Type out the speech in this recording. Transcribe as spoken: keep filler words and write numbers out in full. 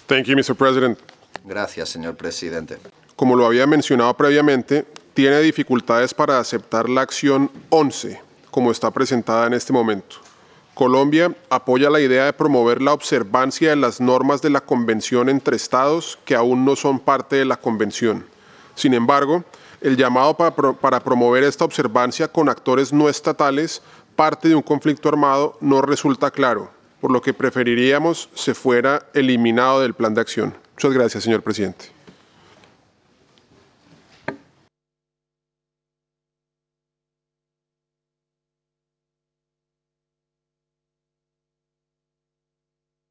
Thank you, mister President. Gracias, señor presidente. Como lo había mencionado previamente, tiene dificultades para aceptar la acción once, como está presentada en este momento. Colombia apoya la idea de promover la observancia de las normas de la Convención entre Estados que aún no son parte de la Convención. Sin embargo, el llamado para, pro para promover esta observancia con actores no estatales, parte de un conflicto armado, no resulta claro, por lo que preferiríamos se fuera eliminado del plan de acción. Muchas gracias, señor presidente.